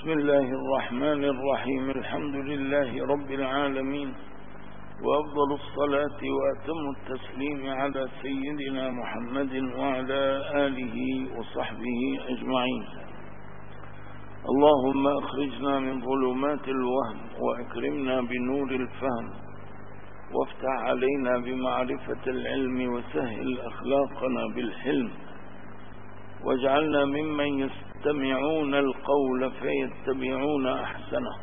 بسم الله الرحمن الرحيم. الحمد لله رب العالمين، وأفضل الصلاة وأتم التسليم على سيدنا محمد وعلى آله وصحبه أجمعين. اللهم أخرجنا من ظلمات الوهم وأكرمنا بنور الفهم، وافتح علينا بمعرفة العلم وسهل أخلاقنا بالحلم، واجعلنا ممن يستمعون القول فيتبعون أحسنه.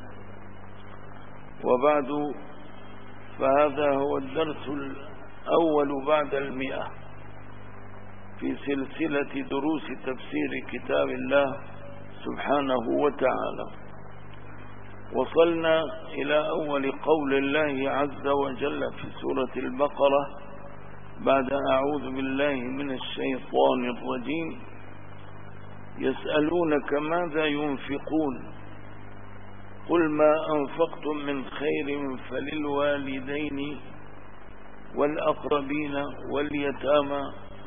وبعد، فهذا هو الدرس الأول بعد 100 في سلسلة دروس تفسير كتاب الله سبحانه وتعالى. وصلنا إلى أول قول الله عز وجل في سورة البقرة بعد أعوذ بالله من الشيطان الرجيم: يسألونك ماذا ينفقون قل ما أنفقتم من خير فللوالدين والأقربين واليتامى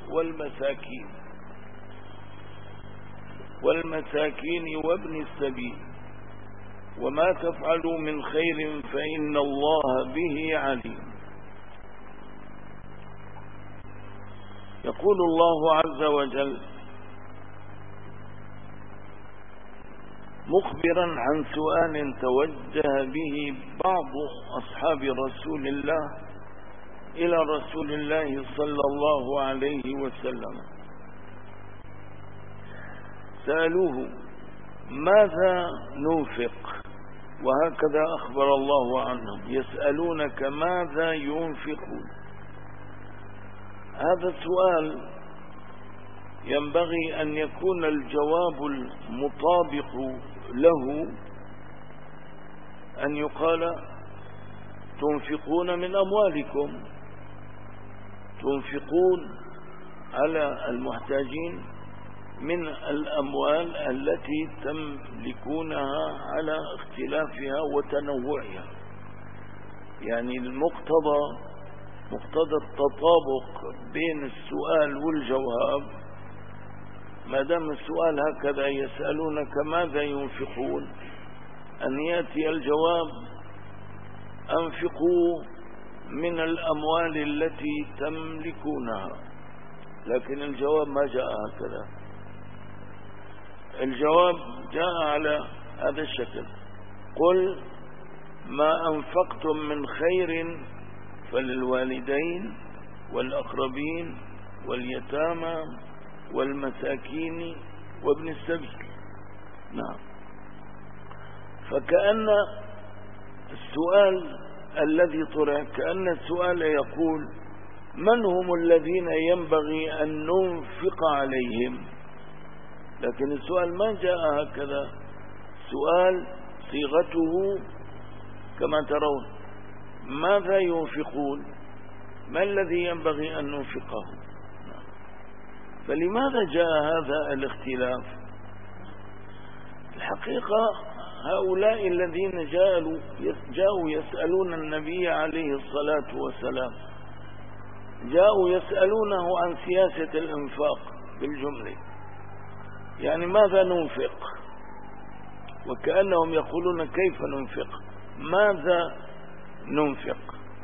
والمساكين وابن السبيل وما تفعلوا من خير فإن الله به عليم. يقول الله عز وجل مخبرا عن سؤال توجه به بعض أصحاب رسول الله إلى رسول الله صلى الله عليه وسلم. سألوه ماذا ننفق، وهكذا أخبر الله عنهم: يسألونك ماذا ينفقون. هذا السؤال ينبغي أن يكون الجواب المطابق له أن يقال تنفقون من أموالكم، تنفقون على المحتاجين من الأموال التي تملكونها على اختلافها وتنوعها. يعني مقتضى التطابق بين السؤال والجواب، ما دام السؤال هكذا يسألونك ماذا ينفقون، أن يأتي الجواب أنفقوا من الأموال التي تملكونها. لكن الجواب ما جاء هكذا، الجواب جاء على هذا الشكل: قل ما أنفقتم من خير فللوالدين والأقربين واليتامى والمساكين وابن السبيل. نعم. فكأن السؤال الذي طرح كأن السؤال يقول من هم الذين ينبغي أن ننفق عليهم، لكن السؤال ما جاء هكذا. سؤال صيغته كما ترون: ماذا ينفقون، ما الذي ينبغي أن ننفقه. فلماذا جاء هذا الاختلاف؟ الحقيقة هؤلاء الذين جاءوا يسألون النبي عليه الصلاة والسلام جاءوا يسألونه عن سياسة الإنفاق بالجملة. يعني ماذا ننفق، وكأنهم يقولون كيف ننفق، ماذا ننفق.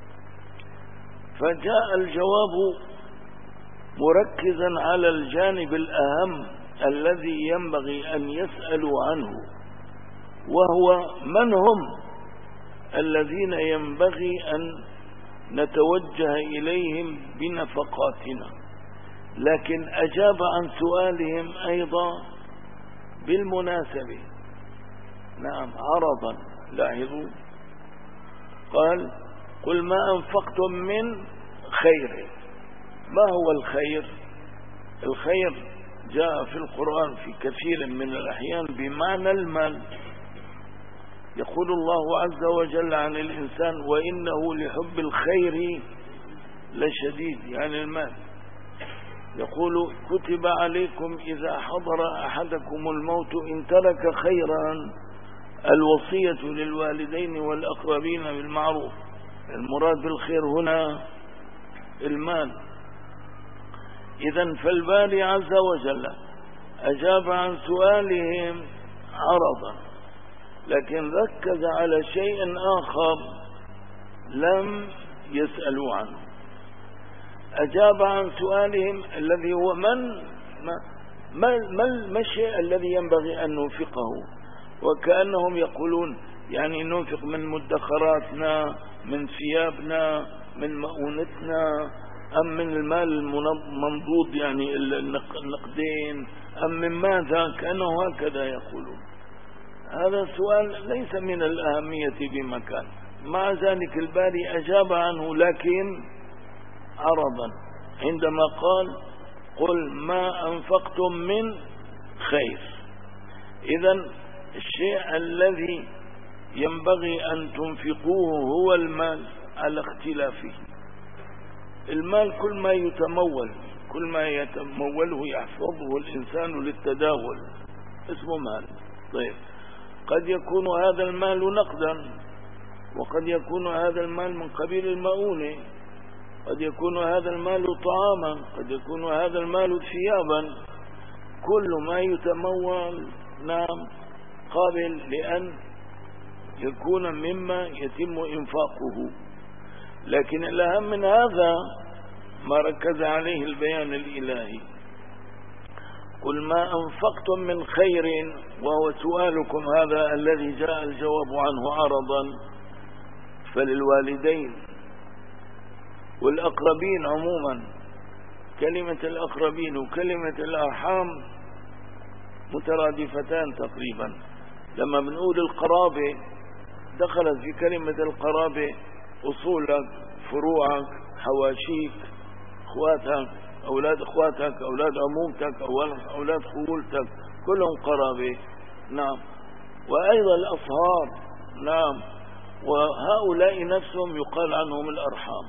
فجاء الجواب مركزا على الجانب الأهم الذي ينبغي أن يسألوا عنه، وهو من هم الذين ينبغي أن نتوجه إليهم بنفقاتنا. لكن أجاب عن سؤالهم أيضا بالمناسبة، نعم، عرضا. لاحظوا، قال قل ما أنفقتم من خير. ما هو الخير؟ الخير جاء في القرآن في كثير من الأحيان بمعنى المال. يقول الله عز وجل عن الإنسان: وإنه لحب الخير لشديد، يعني المال. يقول: كتب عليكم إذا حضر أحدكم الموت إن ترك خيرا الوصية للوالدين والأقربين بالمعروف. المراد بالخير هنا المال. إذن فالباري عز وجل أجاب عن سؤالهم عرضا لكن ركز على شيء آخر لم يسألوا عنه. أجاب عن سؤالهم الذي هو ما الشيء الذي ينبغي أن ننفقه، وكأنهم يقولون يعني ننفق من مدخراتنا، من ثيابنا، من مؤونتنا، أم من المال المنضود يعني النقدين، أم من ماذا، كأنه هكذا يقولون. هذا السؤال ليس من الأهمية بمكان. مع ذلك الباري أجاب عنه لكن عرضا، عندما قال قل ما أنفقتم من خير. إذن الشيء الذي ينبغي أن تنفقوه هو المال على اختلافه. المال كل ما يتمول، كل ما يتموله يحفظه الإنسان للتداول اسمه مال. طيب، قد يكون هذا المال نقدا، وقد يكون هذا المال من قبيل المؤونة، قد يكون هذا المال طعاما، قد يكون هذا المال ثيابا. كل ما يتمول نعم قابل لأن يكون مما يتم إنفاقه. لكن الأهم من هذا ما ركز عليه البيان الإلهي. قل ما أنفقتم من خير، وهو سؤالكم هذا الذي جاء الجواب عنه عرضا، فللوالدين والأقربين عموما. كلمة الأقربين وكلمة الأرحام مترادفتان تقريبا. لما بنقول القرابة دخلت في كلمة القرابة أصولك، فروعك، حواشيك، اخواتك، أولاد اخواتك، أولاد عمومتك، أولاد خولتك، كلهم قرابة. نعم. وأيضا الأصهار. نعم. وهؤلاء نفسهم يقال عنهم الأرحام.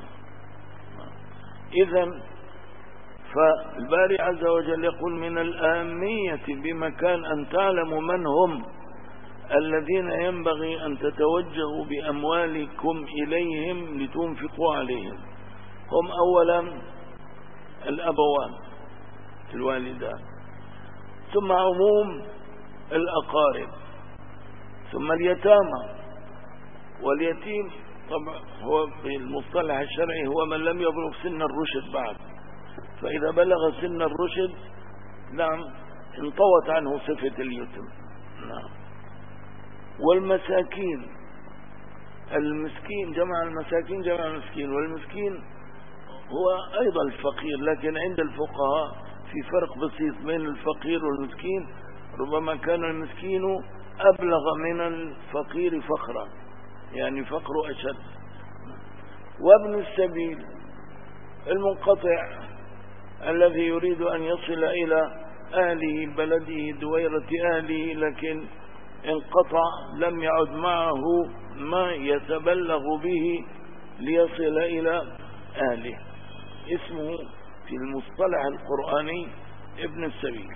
إذن فالباري عز وجل يقول من الأهمية بمكان أن تعلموا من هم الذين ينبغي أن تتوجهوا بأموالكم إليهم لتنفقوا عليهم. هم أولا الأبوان الوالدان، ثم عموم الأقارب، ثم اليتامى. واليتيم طبعا هو بالمصطلح الشرعي هو من لم يبلغ سن الرشد بعد، فإذا بلغ سن الرشد نعم انطوت عنه صفة اليتم. نعم. والمساكين، المسكين جمع المساكين جمع المسكين، والمسكين هو أيضا الفقير، لكن عند الفقهاء في فرق بسيط بين الفقير والمسكين. ربما كان المسكين أبلغ من الفقير فقرا، يعني فقر أشد. وابن السبيل المنقطع الذي يريد أن يصل إلى أهله بلده دويرة أهله، لكن انقطع، لم يعد معه ما يتبلغ به ليصل إلى أهله، اسمه في المصطلح القرآني ابن السبيل.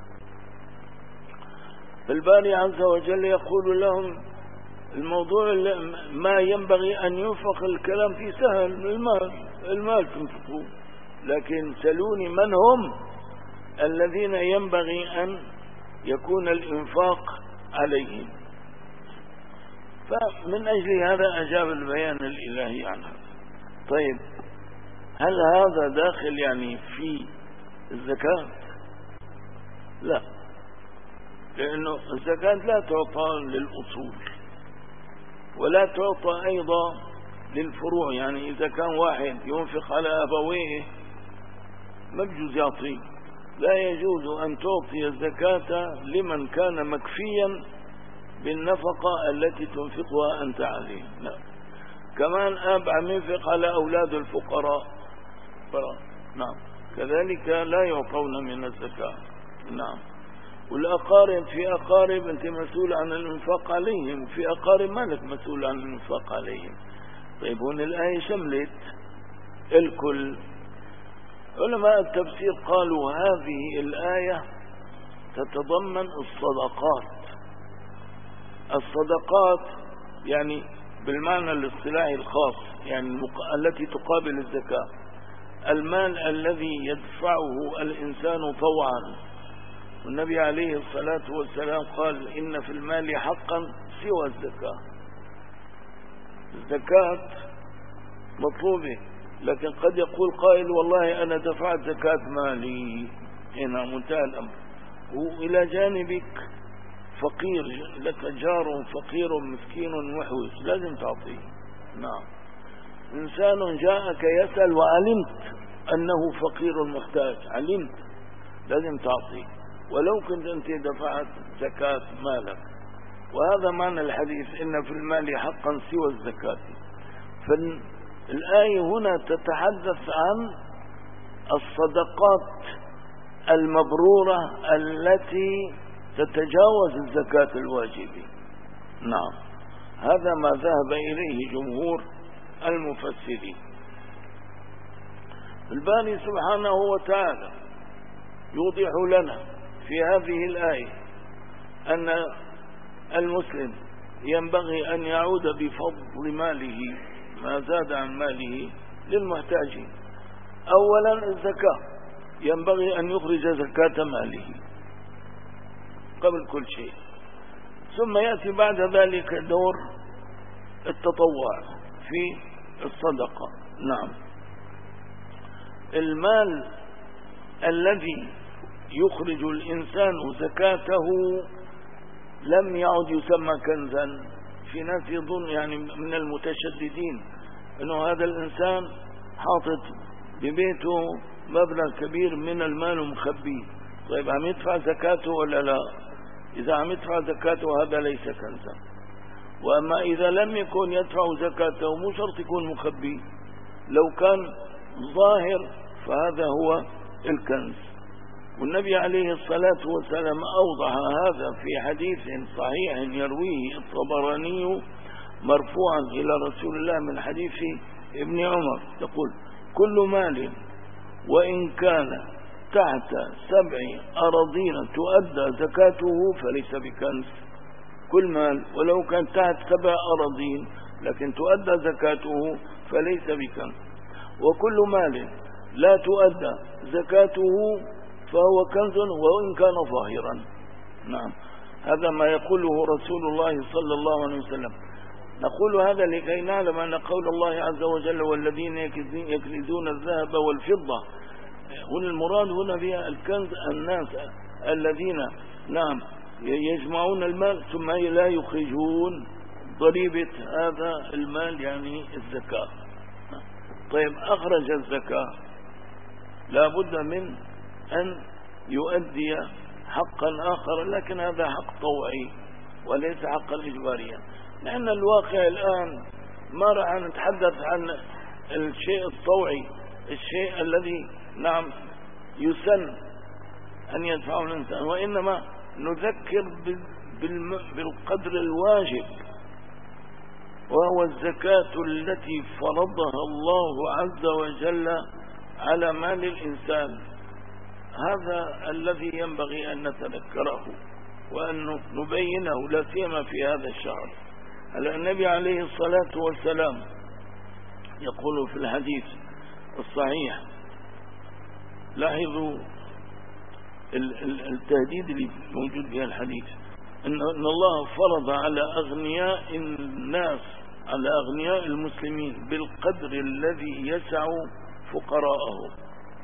الباري عز وجل يقول لهم الموضوع ما ينبغي أن ينفق. الكلام فيه سهل، المال تنفقوه، لكن سلوني من هم الذين ينبغي أن يكون الإنفاق عليهم. فمن أجل هذا أجاب البيان الإلهي عنها. طيب، هل هذا داخل يعني في الزكاة؟ لا، لأنه الزكاة لا تعطى للأصول ولا تعطى أيضا للفروع. يعني إذا كان واحد ينفق على أبويه ما بجوز يعطيه، لا يجوز أن تعطي الزكاة لمن كان مكفيا بالنفقة التي تنفقها أنت عليه. لا. كمان أب عم ينفق على أولاد الفقراء، نعم، كذلك لا يعطون من الزكاة. نعم. والأقارب، في أقارب أنت مسؤول عن الإنفاق عليهم، في أقارب مالك مسؤول عن الإنفاق عليهم. طيب، هنا الآية شملت الكل. علماء التفسير قالوا هذه الآية تتضمن الصدقات. الصدقات يعني بالمعنى الاصطلاحي الخاص، يعني التي تقابل الزكاة، المال الذي يدفعه الإنسان طوعا والنبي عليه الصلاة والسلام قال إن في المال حقا سوى الزكاة. الزكاة مطلوبة، لكن قد يقول قائل والله أنا دفعت زكاة مالي، هنا منتهى الأمر، وإلى جانبك فقير، لك جار فقير مسكين محوج لازم تعطيه. نعم، إنسان جاءك يسأل وعلمت أنه فقير محتاج، علمت لازم تعطيه ولو كنت أنت دفعت زكاة مالك. وهذا معنى الحديث إن في المال حقا سوى الزكاة. فالآية هنا تتحدث عن الصدقات المبرورة التي تتجاوز الزكاة الواجبة. نعم، هذا ما ذهب إليه جمهور المفسرين. الباري سبحانه وتعالى يوضح لنا في هذه الآية أن المسلم ينبغي أن يعود بفضل ماله ما زاد عن ماله للمحتاجين. أولا الزكاة، ينبغي أن يخرج زكاة ماله قبل كل شيء، ثم يأتي بعد ذلك دور التطوع في الصدقة. نعم، المال الذي يخرج الإنسان زكاته لم يعد يسمى كنزا. في ناس يظن يعني من المتشددين أنه هذا الإنسان حاطط ببيته مبلغ كبير من المال ومخبيه، طيب عم يدفع زكاته ولا لا؟ إذا عم يدفع زكاته هذا ليس كنزا. وأما إذا لم يكن يدفع زكاته مو شرط يكون مخبيه، لو كان ظاهر فهذا هو الكنز. والنبي عليه الصلاة والسلام أوضح هذا في حديث صحيح يرويه الطبراني مرفوعا إلى رسول الله من حديث ابن عمر، يقول كل مال وإن كان تحت 7 أراضين تؤدى زكاته فليس بكنز. كل مال ولو كان تحت 7 أراضين لكن تؤدى زكاته فليس بكنز. وكل مال لا تؤدى زكاته فهو كنز وإن كان ظاهرا. نعم، هذا ما يقوله رسول الله صلى الله عليه وسلم. نقول هذا لكي نعلم أن قول الله عز وجل والذين يكنزون الذهب والفضة، هنا المراد هنا بها الكنز الناس الذين نعم يجمعون المال ثم لا يخرجون ضريبة هذا المال يعني الزكاة. طيب أخرج الزكاة لا بد من أن يؤدي حقا آخر، لكن هذا حق طوعي وليس حقا إجباريا. لأن الواقع الآن ما راح نتحدث عن الشيء الطوعي، الشيء الذي نعم يسن أن يدفعه الإنسان، وإنما نذكر بالقدر الواجب، وهو الزكاة التي فرضها الله عز وجل على مال الإنسان. هذا الذي ينبغي أن نتذكره وأن نبينه لا سيما في هذا الشهر. النبي عليه الصلاة والسلام يقول في الحديث الصحيح، لاحظوا التهديد اللي موجود في الحديث، إن الله فرض على أغنياء الناس، على أغنياء المسلمين بالقدر الذي يسع فقراءهم،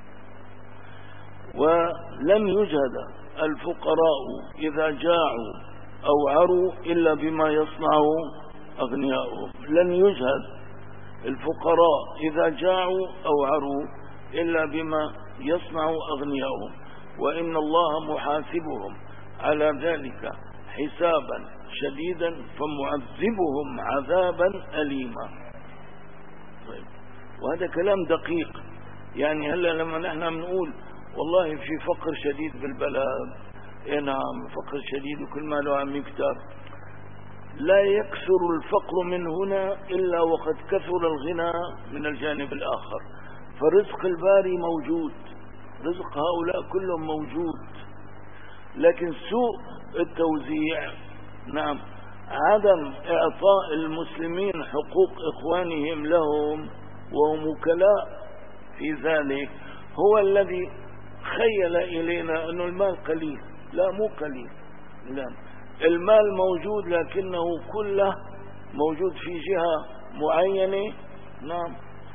ولم يجهد الفقراء إذا جاعوا أو عروا إلا بما يصنع أغنياؤهم. لن يجهد الفقراء إذا جاعوا أو عروا إلا بما يصنع أغنياؤهم، وإن الله محاسبهم على ذلك حسابا شديدا فمعذبهم عذابا أليما. طيب، وهذا كلام دقيق. يعني هلا لما نحن بنقول والله في فقر شديد بالبلد، نعم فقر شديد وكل ما له عم يكتر، لا يكثر الفقر من هنا إلا وقد كثر الغنى من الجانب الآخر. فرزق الباري موجود، رزق هؤلاء كلهم موجود، لكن سوء التوزيع، نعم عدم إعطاء المسلمين حقوق إخوانهم لهم وهم وكلاء في ذلك هو الذي خيل إلينا أن المال قليل. لا مو قليل، لا، المال موجود لكنه كله موجود في جهة معينة. نعم.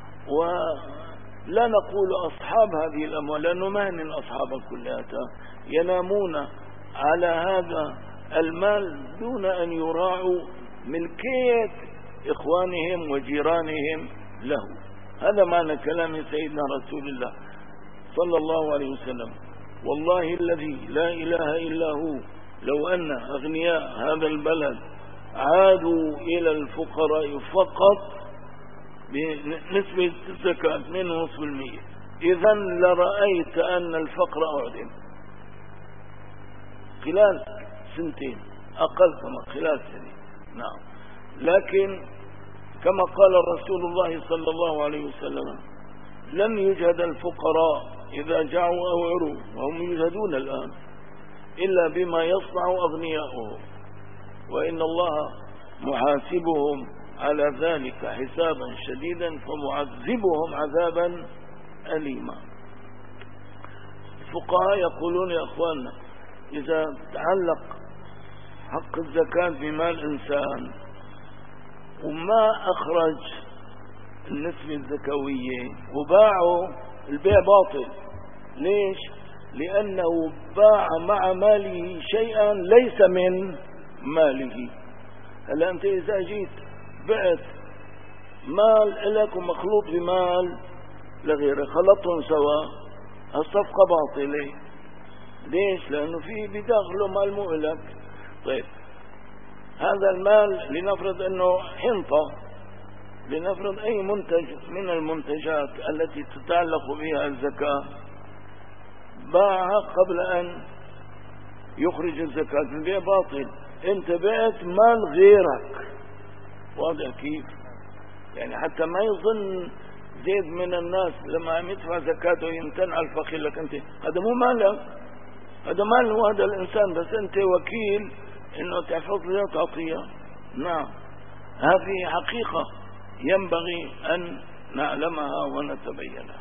ولا نقول أصحاب هذه الأموال لأنه ما هن أصحابا كلها ينامون على هذا المال دون أن يراعوا ملكية إخوانهم وجيرانهم له. هذا معنى كلام سيدنا رسول الله صلى الله عليه وسلم: والله الذي لا إله إلا هو لو أن أغنياء هذا البلد عادوا إلى الفقراء فقط بنسبة الزكاة 2.5%، إذن لرأيت أن الفقر أعدم خلال سنتين، أقل كما خلال سنين. نعم. لكن كما قال رسول الله صلى الله عليه وسلم: لن يجهد الفقراء إذا جاعوا أو عروا، وهم يجهدون الآن، إلا بما يصنع أغنياؤهم، وإن الله محاسبهم على ذلك حسابا شديدا فمعذبهم عذابا أليما. الفقهاء يقولون: يا أخواننا، إذا تعلق حق الزكاة بمال إنسان وما أخرج النسبة الزكوية وباعه، البيع باطل. ليش؟ لأنه باع مع ماله شيئا ليس من ماله. هلا أنت إذا جيت بعت مال لك ومخلوط بمال لغيره، خلطهم سوا، الصفقة باطلة. ليش؟ لأنه فيه بداخله مال مو لك. طيب، هذا المال لنفرض أنه حنطة، لنفرض أي منتج من المنتجات التي تتعلق بها الزكاة، باعها قبل أن يخرج الزكاة، البيع باطل. انت بعت مال غيرك، واضح كيف؟ يعني حتى ما يظن زيد من الناس لما عم يدفع زكاته يمتنع الفقير لك، انت هذا مو مالك، هذا مال هذا الإنسان، بس انت وكيل انه تحفظ له وتعطيه. نعم، هذه حقيقة ينبغي أن نعلمها ونتبينها.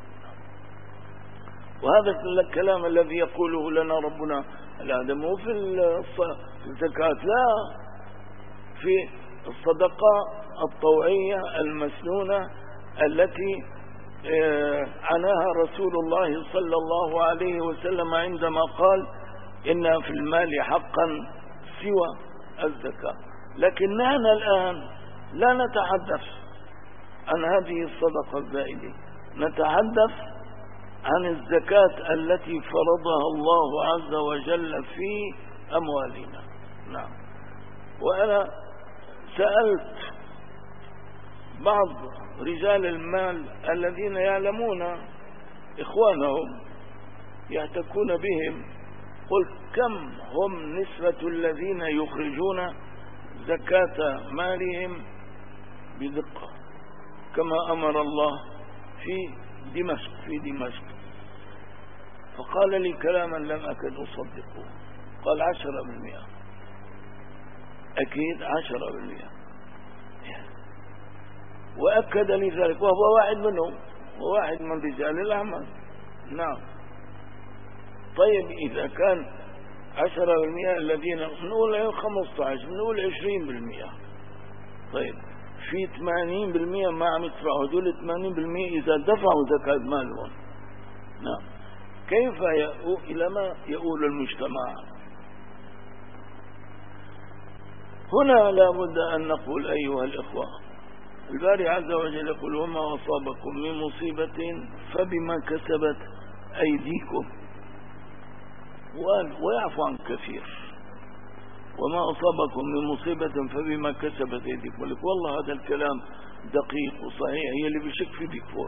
وهذا الكلام الذي يقوله لنا ربنا هذا مو في الزكاة، لا، في الصدقة الطوعية المسنونة التي عناها رسول الله صلى الله عليه وسلم عندما قال: إن في المال حقا سوى الزكاة. لكن نحن الآن لا نتحدث عن هذه الصدقة الزائدة، نتحدث عن الزكاة التي فرضها الله عز وجل في أموالنا. نعم. وأنا سألت بعض رجال المال الذين يعلمون إخوانهم يحتكون بهم، قلت: كم هم نسبة الذين يخرجون زكاة مالهم بدقة كما أمر الله في دمشق؟ فقال لي كلاما لم أكد أصدقه، قال: 10%. أكيد 10%. وأكد لي ذلك، وهو واحد منهم، وواحد من رجال الأعمال. نعم. طيب، إذا كان 10% الذين نقول 15، نقول 20%. طيب، في 80% ما عم يدفعوا، دول 80% إذا دفعوا زكاة مالهم. نعم. كيف إلى ما يؤول المجتمع؟ هنا لا بد أن نقول أيها الإخوة، الباري عز وجل يقول: وما أصابكم من مصيبة فبما كسبت أيديكم، ويعفو عن كثير. وما أصابكم من مصيبة فبما كسبت أيديكم. والله هذا الكلام دقيق وصحيح، هي اللي بشك في بكفور.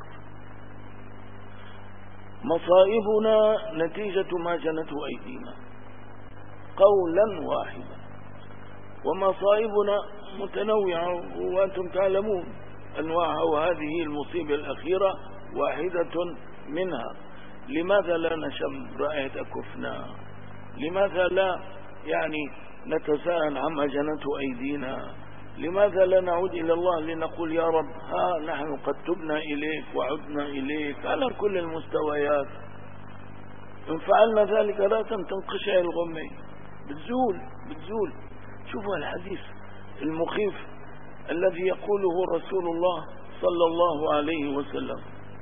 مصائبنا نتيجة ما جنته أيدينا قولا واحدا، ومصائبنا متنوعة وأنتم تعلمون أنواعها، وهذه المصيبة الأخيرة واحدة منها. لماذا لا نشم رائحة أكفنا؟ لماذا لا نتساءل عما جنته أيدينا؟ لماذا لا نعود إلى الله لنقول: يا رب، ها نحن قد تبنا إليك وعدنا إليك على كل المستويات، إن فعلنا ذلك لا تنقشع الغمة، بتزول. شوفوا الحديث المخيف الذي يقوله رسول الله صلى الله عليه وسلم،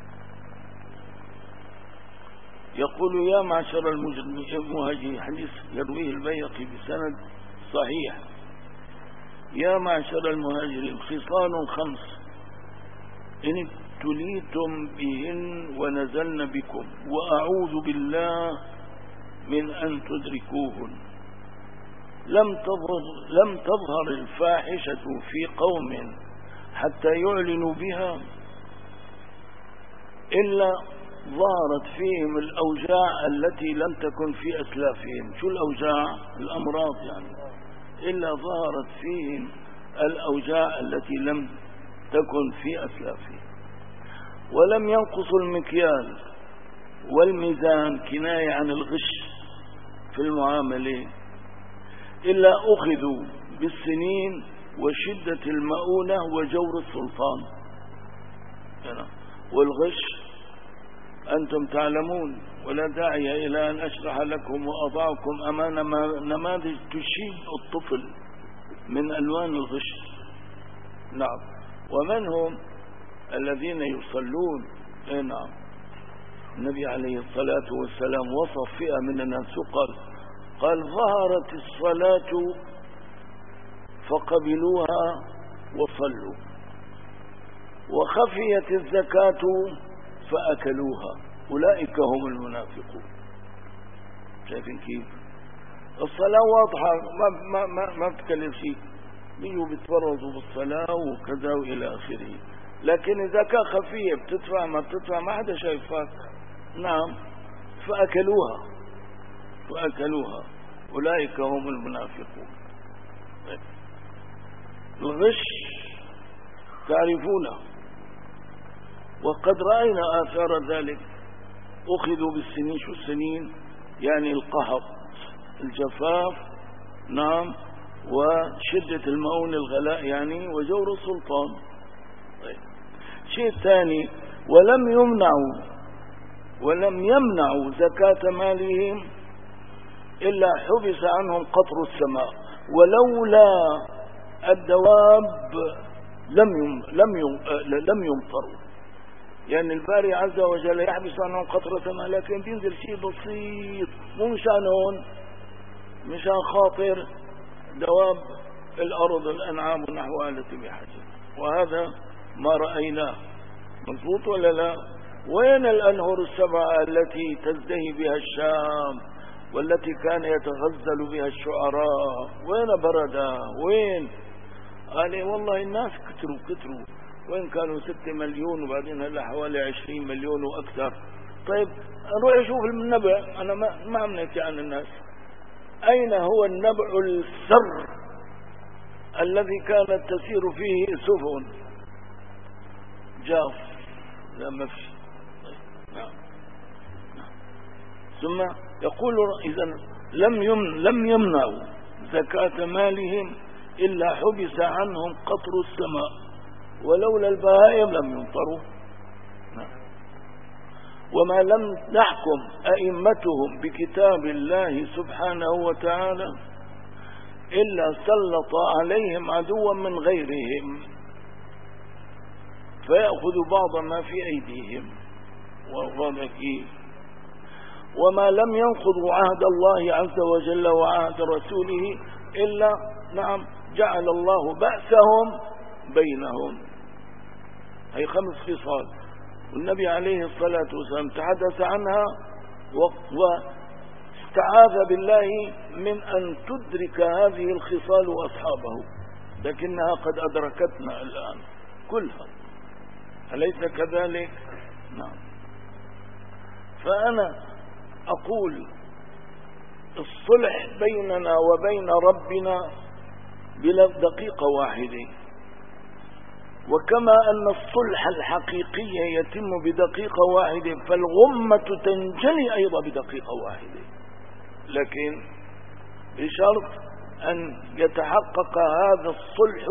يقول: يا معشر المهاجرين، حديث يرويه البيهقي بسند صحيح: يا معشر المهاجرين، خصال 5 إن ابتليتم بهن ونزلن بكم، وأعوذ بالله من أن تدركوهن. لم تظهر الفاحشة في قوم حتى يعلنوا بها إلا ظهرت فيهم الأوجاع التي لم تكن في أسلافهم. شو الأوجاع؟ الأمراض يعني. إلا ظهرت فيهم الأوجاع التي لم تكن في أسلافهم. ولم ينقصوا المكيال والميزان، كناية عن الغش في المعاملة، إلا أخذوا بالسنين وشدة المؤونة وجور السلطان. والغش أنتم تعلمون، ولا داعي إلى أن أشرح لكم وأضعكم أمام نماذج تشيب الطفل من ألوان الغش. نعم. ومن هم الذين يصلون؟ نعم. النبي عليه الصلاة والسلام وصف فئة من الناس قال: ظهرت الصلاة فقبلوها وصلوا، وخفيت الزكاة فأكلوها، أولئك هم المنافقون. شايفين كيف الصلاة واضحة، ما بتكلم شيء، بيجوا بيتفرضوا بالصلاة وكذا وإلى آخره. لكن إذا كان خفية، بتدفع ما بتدفع، ما حدا شايفك. نعم. فأكلوها أولئك هم المنافقون. الغش تعرفونه، وقد رأينا آثار ذلك. أخذوا بالسنين. شو السنين؟ يعني القهط، الجفاف، نعم، وشدة المؤون، الغلاء يعني، وجور السلطان. شيء ثاني: ولم يمنعوا زكاة مالهم إلا حبس عنهم قطر السماء، ولولا الدواب لم يمطروا. يعني الباري عز وجل يحبس عنهم قطر السماء، لكن بينزل شيء بسيط، مو مشانهم، مشان خاطر دواب الأرض، الأنعام ونحو آلة بحاجة. وهذا ما رأيناه. مضبوط ولا لا؟ وين الأنهر السبعة التي تزدهي بها الشام والتي كان يتغزل بها الشعراء؟ وين بردها؟ وين؟ قال: والله الناس كتروا. وين كانوا 6 مليون، وبعدين هلا حوالي 20 مليون وأكثر. طيب نروح نشوف النبع. أنا ما عم نحكي عن الناس. أين هو النبع السر الذي كانت تسير فيه سفن؟ جاف، لا مفشي. نعم. ثم يقول: إذن لم يمنعوا زكاة مالهم إلا حبس عنهم قطر السماء، ولولا البهائم لم يمطروا. وما لم نحكم أئمتهم بكتاب الله سبحانه وتعالى إلا سلط عليهم عدوا من غيرهم فيأخذ بعض ما في أيديهم. وما لم ينقضوا عهد الله عز وجل وعهد رسوله إلا نعم جعل الله بأسهم بينهم. هي 5 خصال، والنبي عليه الصلاة والسلام تحدث عنها واستعاذ بالله من أن تدرك هذه الخصال أصحابه، لكنها قد أدركتنا الآن كلها، أليس كذلك؟ نعم. فأنا أقول الصلح بيننا وبين ربنا بلا دقيقة واحدة، وكما أن الصلح الحقيقي يتم بدقيقة واحدة فالغمة تنجلي أيضا بدقيقة واحدة، لكن بشرط أن يتحقق هذا الصلح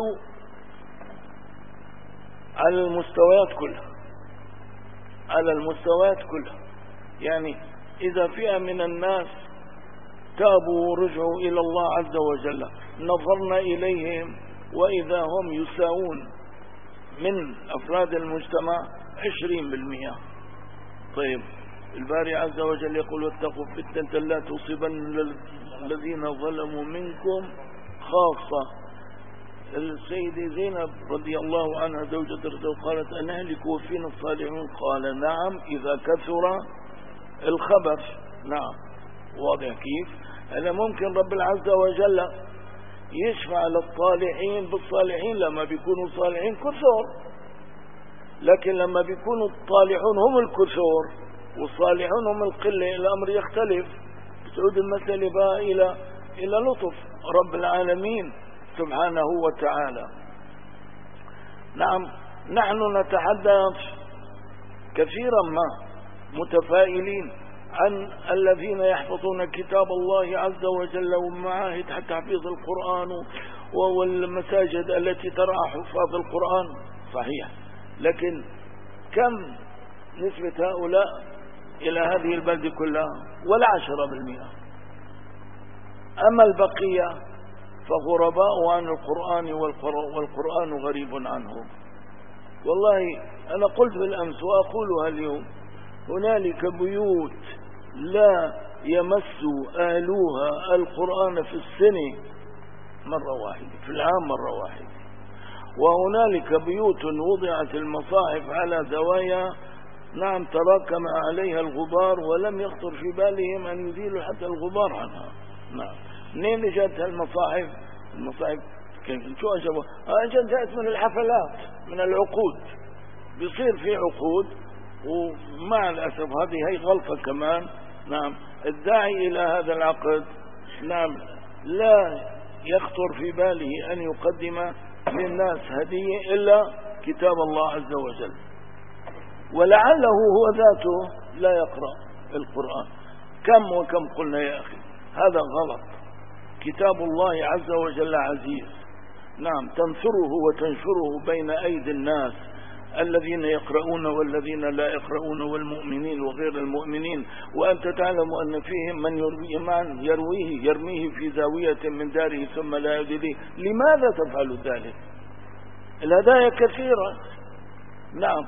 على المستويات كلها، يعني إذا فئة من الناس تابوا ورجعوا إلى الله عز وجل نظرنا إليهم وإذا هم يساوون من أفراد المجتمع 20%. طيب الباري عز وجل يقول واتقوا فتنة لا تصيبن الذين ظلموا منكم خاصة. السيدة زينب رضي الله عنها زوجة الرسول قالت أنهلك وفينا الصالحون؟ قال نعم إذا كثر الخبث. نعم واضح كيف؟ هذا ممكن رب العز وجل يشفع للصالحين بالصالحين لما بيكونوا صالحين كثر، لكن لما بيكونوا الصالحون هم الكثر والصالحون هم القلة الأمر يختلف. بتعود المسألة بقى إلى لطف رب العالمين سبحانه وتعالى. نعم نحن نتحدث كثيرا ما متفائلين عن الذين يحفظون كتاب الله عز وجل والمعاهد حتى تحفيظ القرآن والمساجد التي ترعى حفاظ القرآن. صحيح، لكن كم نسبة هؤلاء إلى هذه البلد كلها؟ ولا 10%. أما البقية فغرباء عن القرآن والقرآن غريب عنهم. والله أنا قلت بالأمس وأقولها اليوم، هنالك بيوت لا يمس أهلها القرآن في السنة مرة واحدة، في العام مرة واحدة، وهنالك بيوت وضعت المصاحف على زوايا نعم تراكم عليها الغبار ولم يخطر في بالهم أن يزيلوا حتى الغبار عنها. نعم منين جاءت المصاحف؟ المصاحف شو أجابوا؟ جاءت من الحفلات، من العقود. بيصير في عقود، ومع الأسف هذه غلطة كمان. نعم الداعي إلى هذا العقد نعم لا يخطر في باله أن يقدم للناس هدية إلا كتاب الله عز وجل، ولعله هو ذاته لا يقرأ القرآن. كم وكم قلنا يا أخي هذا غلط. كتاب الله عز وجل عزيز، نعم تنثره وتنشره بين أيدي الناس الذين يقرؤون والذين لا يقرؤون والمؤمنين وغير المؤمنين، وأنت تعلم أن فيهم من يرميه في زاوية من داره ثم لا يدري. لماذا تفعل ذلك؟ الهدايا كثيرة. نعم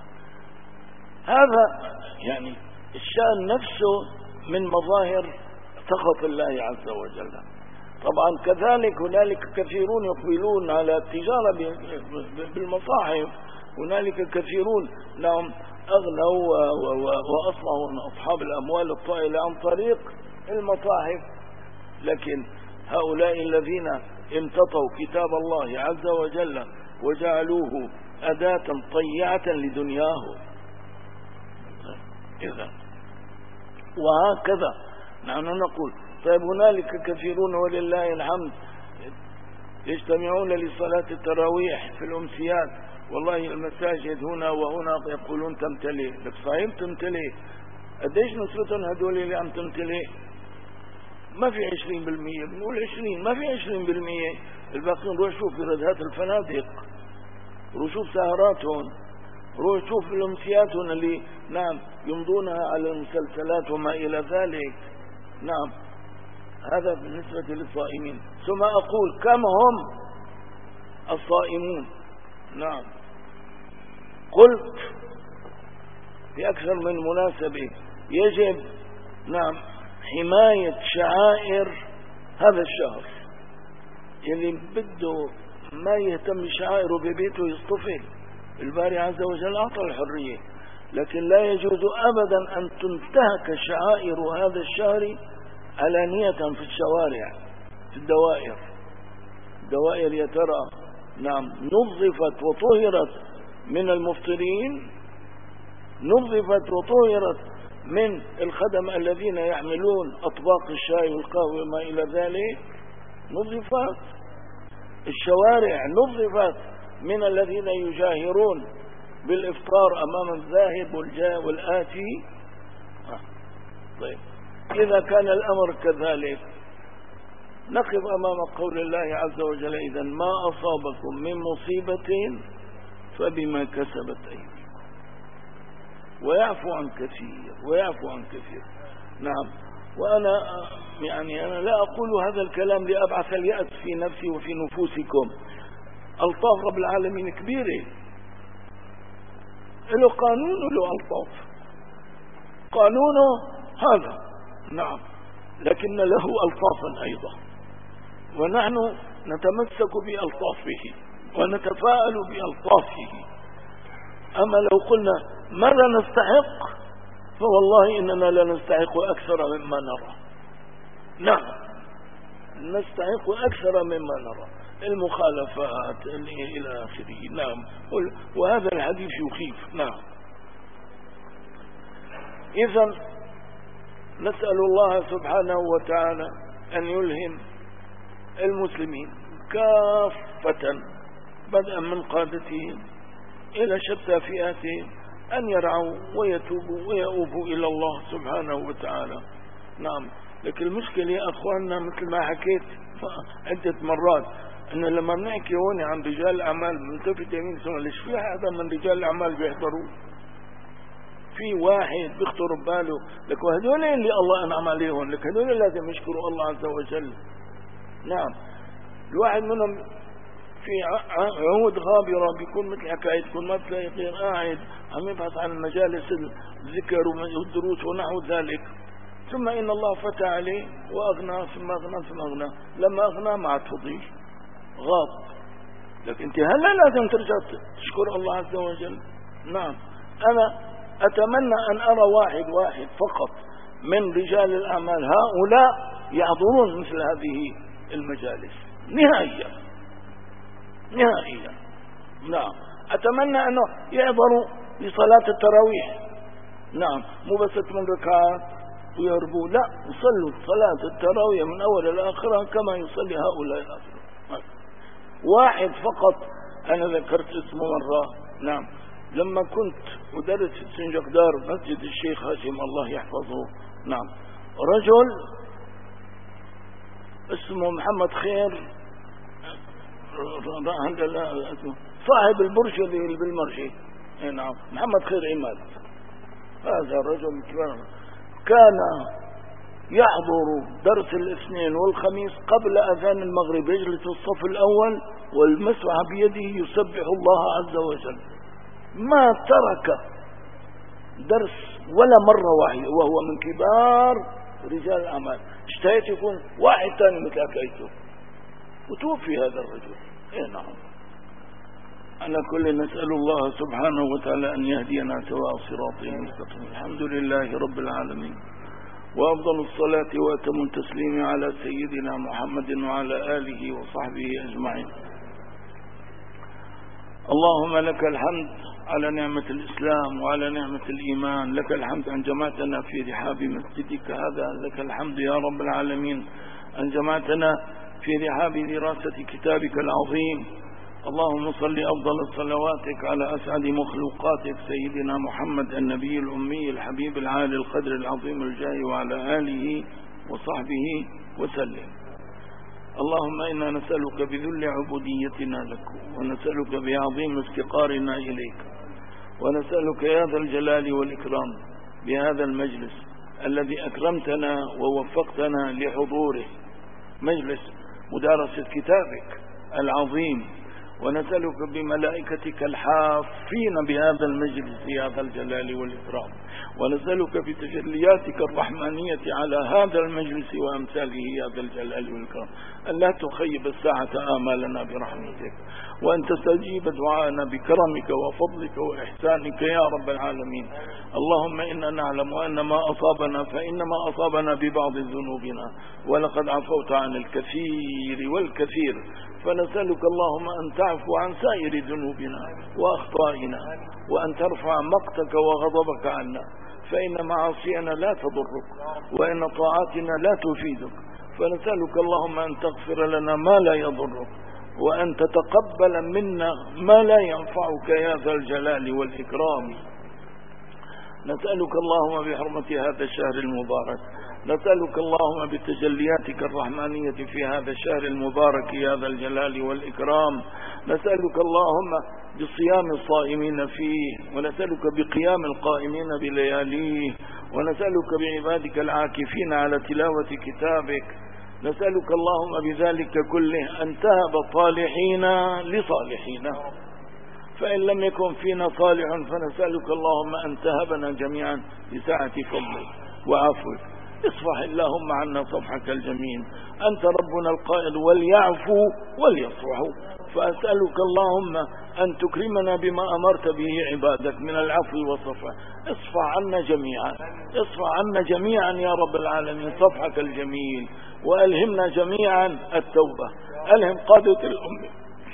هذا يعني الشأن نفسه من مظاهر سخط الله عز وجل. طبعا كذلك هنالك كثيرون يقبلون على التجارة بالمصاحف، هنالك كثيرون لهم أغنوا وأصلحوا أصحاب الأموال الطائلة عن طريق المصاحف، لكن هؤلاء الذين امتطوا كتاب الله عز وجل وجعلوه أداة طيعة لدنياه. إذا وهكذا نحن نقول طيب هنالك كثيرون ولله الحمد يجتمعون لصلاة التراويح في الأمسيات، والله المساجد هنا وهنا يقولون تمتلئ. لك صحيح تمتلئ، قديش نسبتهم هدول اللي عم تمتلئ؟ ما في 20%، بنقول 20، ما في 20%. الباقيين روح شوف في ردهات الفنادق، روح شوف سهراتهم، روح شوف الأمسياتهم اللي نعم يمضونها على المسلسلات وما إلى ذلك. نعم هذا بالنسبة للصائمين. ثم أقول كم هم الصائمون؟ نعم قلت في أكثر من مناسبة يجب نعم حماية شعائر هذا الشهر. اللي بده ما يهتم بشعائره ببيته يصطفل. الباري عز وجل أعطى الحرية، لكن لا يجوز أبدا أن تنتهك شعائر هذا الشهر علانية في الشوارع، في الدوائر يا ترى نعم نظفت وطهرت من المفطرين، نظفت وطهرت من الخدم الذين يحملون أطباق الشاي والقهوة وما إلى ذلك، نظفت الشوارع، نظفت من الذين يجاهرون بالإفطار أمام الذاهب والجاء والآتي. طيب إذا كان الأمر كذلك نقف أمام قول الله عز وجل إذا ما أصابكم من مصيبة فبما كسبت أيديكم ويعفو عن كثير. نعم. وأنا يعني أنا لا أقول هذا الكلام لأبعث اليأس في نفسي وفي نفوسكم. ألطاف رب العالمين كبيرة، له قانون وله ألطاف، قانونه هذا نعم، لكن له ألطافا أيضا، ونحن نتمسك بألطافه ونتفاءل بألطافه. أما لو قلنا ماذا نستحق، فوالله إننا لا نستحق أكثر مما نرى. نعم، نستحق أكثر مما نرى، المخالفات إلى آخره. نعم، وهذا الحديث يخيف. نعم. إذن نسأل الله سبحانه وتعالى أن يلهم المسلمين كافة بدءا من قادتهم إلى شتى فئاتهم أن يرعوا ويتوبوا ويؤوبوا إلى الله سبحانه وتعالى. نعم. لكن المشكلة يا أخواننا مثل ما حكيت عدة مرات، أن لما بنحكي هون عن رجال الأعمال ملتفت يمين سنة، ليش في هذا من رجال الأعمال بيحضروا؟ في واحد بيخطر بباله لك وهدول اللي الله أنعم عليهم، لك هدول لازم يشكروا الله عز وجل. نعم. الواحد منهم في عهود غابرة بيكون مثل حكايتكم، ما بتلاقي غير قاعد عم يبحث عن مجالس الذكر والدروس ونحو ذلك، ثم إن الله فتح عليه وأغنى ثم أغنى ثم أغنى، لما أغنى ما عاد فضيل، غاب. لكن أنت هلا لازم ترجع تشكر الله عز وجل. نعم. أنا أتمنى أن أرى واحد فقط من رجال الأعمال هؤلاء يحضرون مثل هذه المجالس نهائيا. نعم. أتمنى أنه يحضروا لصلاة التراويح. نعم، مو بس 8 ركعات ويربوا، لا، يصلوا صلاة التراويح من أول لآخرها كما يصلي هؤلاء الآخرون. واحد فقط أنا ذكرت اسمه مرة. نعم. لما كنت أدرس في سنجقدار مسجد الشيخ هاشم الله يحفظه، نعم، رجل اسمه محمد خير، صاحب البرج اللي بالمرجي. نعم، محمد خير عماد، هذا الرجل كان يحضر درس الاثنين والخميس قبل أذان المغرب، يجلس الصف الأول والمسح بيده يسبح الله عز وجل، ما ترك درس ولا مرة واحدة، وهو من كبار رجال الأعمال. اشتهيت يكون واحد ثاني مثل حكايته، وتوفي هذا الرجل. نعم. على كل نسأل الله سبحانه وتعالى أن يهدينا سواء صراطه المستقيم. الحمد لله رب العالمين، وأفضل الصلاة وأتم التسليم على سيدنا محمد وعلى آله وصحبه أجمعين. اللهم لك الحمد على نعمة الإسلام وعلى نعمة الإيمان، لك الحمد أن جمعتنا في رحاب مسجدك هذا، لك الحمد يا رب العالمين أن جمعتنا في رحاب دراسة كتابك العظيم. اللهم صل أفضل صلواتك على أسعد مخلوقاتك سيدنا محمد النبي الأمي الحبيب العالي القدر العظيم الجاه، وعلى آله وصحبه وسلم. اللهم إنا نسألك بذل عبوديتنا لك، ونسألك بعظيم افتقارنا إليك، ونسألك يا ذا الجلال والإكرام بهذا المجلس الذي أكرمتنا ووفقتنا لحضوره، مجلس مدارسة كتابك العظيم، ونسألك بملائكتك الحافين بهذا المجلس يا ذا الجلال والإكرام، ونسألك بتجلياتك الرحمانية على هذا المجلس وأمثاله يا ذا الجلال والإكرام أن لا تخيب الساعة آمالنا برحمتك، وأن تستجيب دعاءنا بكرمك وفضلك وإحسانك يا رب العالمين. اللهم إنا نعلم أن ما أصابنا فإنما أصابنا ببعض ذنوبنا، ولقد عفوت عن الكثير والكثير، فنسألك اللهم أن تعفو عن سائر ذنوبنا وأخطائنا، وأن ترفع مقتك وغضبك عنا، فإن معاصينا لا تضرك وإن طاعاتنا لا تفيدك. فنسألك اللهم أن تغفر لنا ما لا يضرك، وأن تتقبل منا ما لا ينفعك يا ذا الجلال والإكرام. نسألك اللهم بحرمة هذا الشهر المبارك، نسألك اللهم بتجلياتك الرحمانية في هذا الشهر المبارك يا ذا الجلال والإكرام، نسألك اللهم بصيام الصائمين فيه، ونسألك بقيام القائمين بلياليه، ونسألك بعبادك العاكفين على تلاوة كتابك، نسألك اللهم بذلك كله أن تهب صالحين لصالحين، فإن لم يكن فينا صالح فنسألك اللهم أن تهبنا جميعا لسعة فضلك وعفوك. اصفح اللهم عنا صفحك الجميل، أنت ربنا القائل وليعفوا وليصفحوا، فأسألك اللهم أن تكرمنا بما أمرت به عبادك من العفو والصفح. اصفح عنا جميعا، اصفح عنا جميعا يا رب العالمين صفحك الجميل، وألهمنا جميعا التوبة. ألهم قادة الأمة،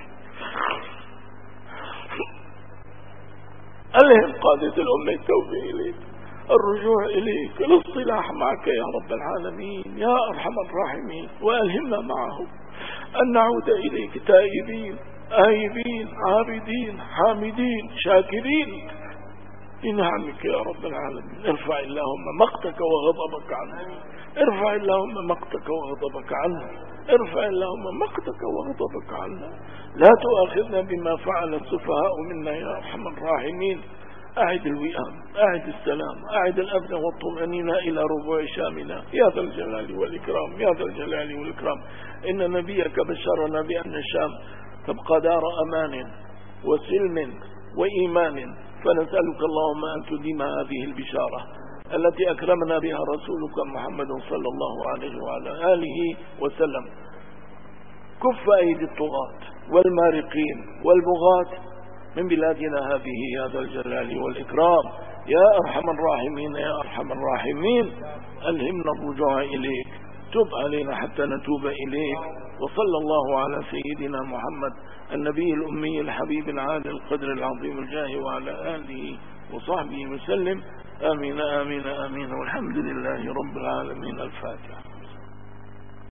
ألهم قادة الأمة التوبة إليك، الرجوع إليك، الاصطلاح معك يا رب العالمين يا أرحم الراحمين، وألهمنا معهم أن نعود إليك تائبين آيبين عابدين حامدين شاكرين لنعمك يا رب العالمين. ارفع اللهم مقتك وغضبك عنه، ارفع اللهم مقتك وغضبك عنه، ارفع اللهم مقتك وغضبك عنه. لا تؤاخذنا بما فعل السفهاء منا يا أرحم الراحمين. أعد الوئام، أعد السلام، أعد الأمن والطمأنينة إلى ربوع شامنا يا ذا الجلال والإكرام، يا ذا الجلال والإكرام. إن نبيك بشرنا بأن الشام تبقى دار أمان وسلم وإيمان، فنسألك اللهم أن تديم هذه البشارة التي أكرمنا بها رسولك محمد صلى الله عليه وعلى آله وسلم. كف أيدي الطغاة والمارقين والبغاة من بلادنا هذه يا ذا الجلال والإكرام، يا أرحم الراحمين يا أرحم الراحمين. ألهمنا الرجوع إليك، تب علينا حتى نتوب إليك. وصلى الله على سيدنا محمد النبي الأمي الحبيب العالي القدر العظيم الجاه وعلى آله وصحبه وسلم. آمين آمين آمين، والحمد لله رب العالمين. الفاتحة.